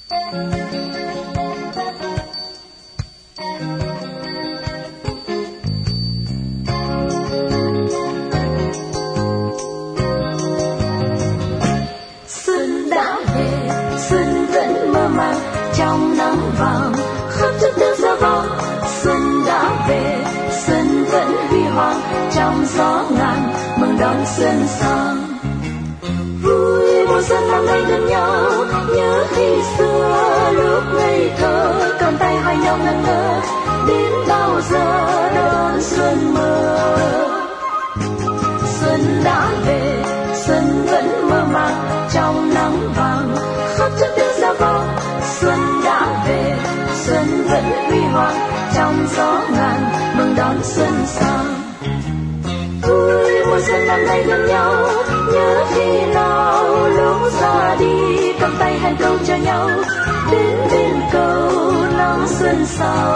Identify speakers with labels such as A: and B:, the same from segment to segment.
A: Xuân đã về, xuân vẫn mơ màng trong nắng vàng khắp chất nước ra vang. Xuân đã về, xuân vẫn huy hoàng trong gió ngàn mừng đón xuân sang. Vui mùa xuân năm nay gần nhau, nhớ khi xưa lúc ngây thơ cầm tay hai nhau ngẩn ngơ, đến bao giờ đón xuân mơ. Xuân đã về, xuân vẫn mơ màng trong nắng vàng khắp chất nước ra vang. Xuân đã về, xuân vẫn huy hoàng trong gió ngàn mừng đón xuân sang. Vui mùa xuân năm nay gần nhau, nhớ khi nào lúc ra đi cầm tay hẹn câu cho nhau, đến bên cầu nắng xuân sau.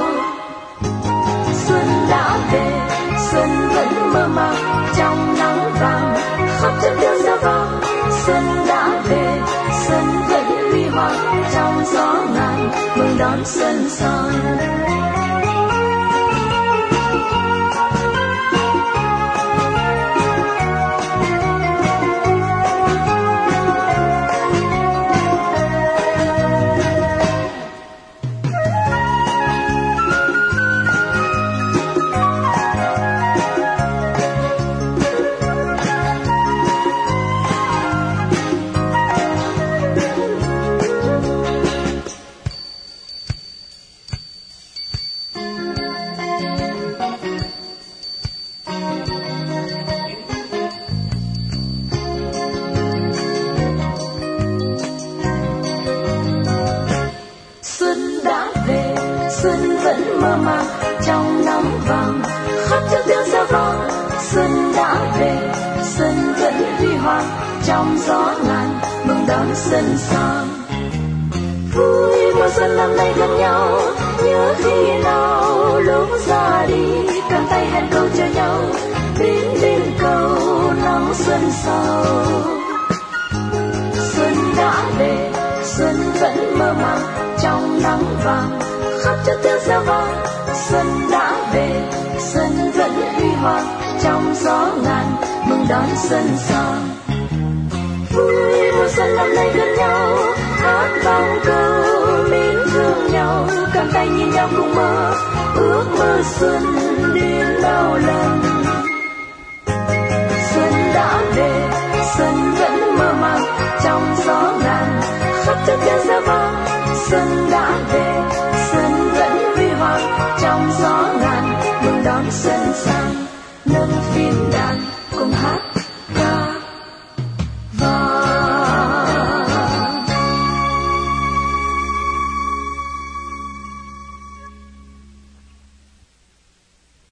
A: Xuân đã về, xuân vẫn mơ màng trong nắng vàng khắp chất nước ra vang. Xuân đã về, xuân vẫn huy hoàng trong gió ngàn mừng đón xuân sang. Xuân vẫn mơ màng trong nắng vàng khắp chất nước ra vang. Xuân đã về, xuân vẫn huy hoàng trong gió ngàn mừng đón xuân sang. Vui mùa xuân năm nay gần nhau, nhớ khi nào lúc ra đi cầm tay hẹn câu cho nhau, đến bên cầu nắng xuân sau. Xuân đã về, xuân vẫn mơ màng trong nắng vàng khắp chất nước ra vang. Xuân đã về, xuân vẫn huy hoàng trong gió ngàn mừng đón xuân sang. Vui mùa xuân năm nay gần nhau, hát vang câu mến thương nhau, cầm tay nhìn nhau cùng mơ, ước mơ xuân đến bao lần. Xuân đã về, xuân vẫn mơ màng trong gió ngàn khắp chất nước ra vang. Xuân đã về, xuân vẫn huy hoàng trong gió ngàn mừng đón xuân sang. Nâng phím đàn cùng hát